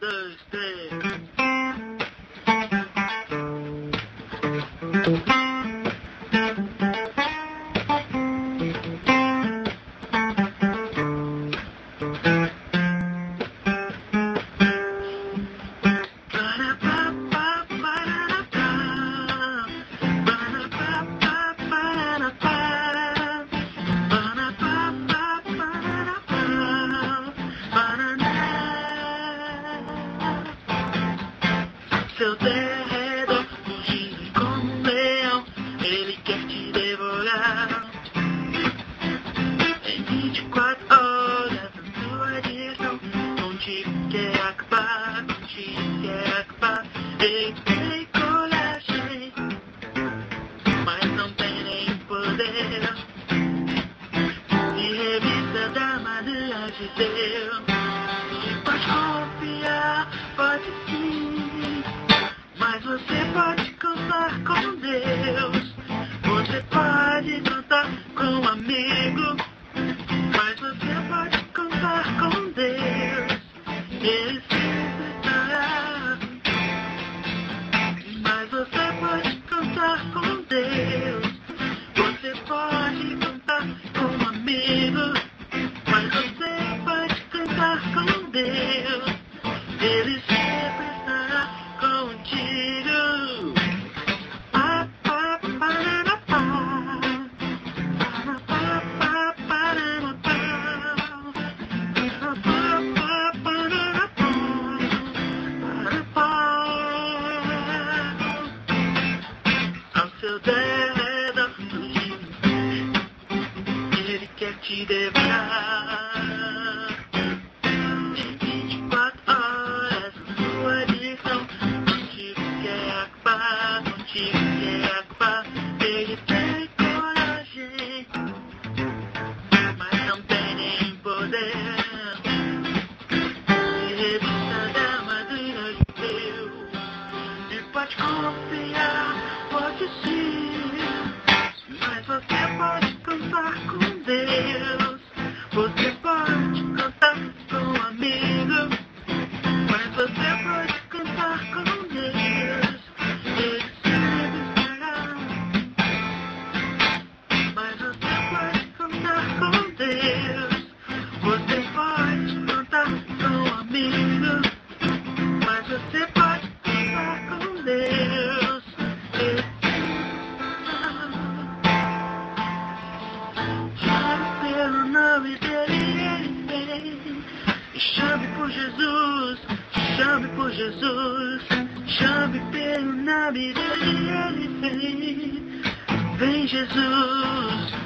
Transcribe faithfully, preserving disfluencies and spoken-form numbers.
dois, três. Seu derredor, fugindo como um leão, ele quer te devorar. Em vinte e quatro horas na sua direção, contigo quer acabar, contigo quer acabar. Ele tem coragem, mas não tem nem poder. E revista da armadura de Deus, pode confiar, pode sim. Mas você pode contar com Deus, você pode contar com um amigo, mas você pode contar com Deus, Ele sempre estará. Mas você pode contar com Deus, você pode contar com um amigo, mas você pode contar com Deus, Ele sempre estará contigo. Pa, pa, parará, pa. Pa, pa, parará, pa. Pa, pa, parará, pa. Pará, pa. Ao seu dedo, ele quer te devorar. Em vinte e quatro horas, sua direção, contigo quer acabar, contigo quer acabar. Ele tem coragem, mas não tem nem poder. E revista da armadura de Deus, e pode confiar, pode sim. Mas você pode contar com Deus, você pode contar com um amigo, mas você pode contar com Deus, Ele sempre estará. Mas você pode contar com Deus, você pode contar com um amigo, mas você pode contar com Deus, Ele chame pelo nome dele, ele vem. E chame por Jesus, chame por Jesus, chame pelo nome dele, ele vem. Vem Jesus.